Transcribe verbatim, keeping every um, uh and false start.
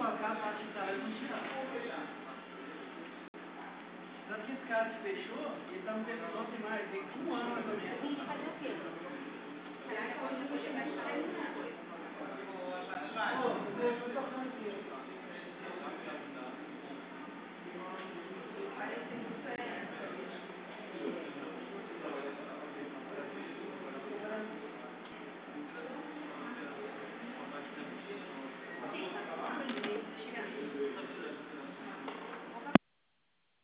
tocar a parte de trás, vão tirar. Tanto que esse cara que fechou, ele tá no P F mais, tem um ano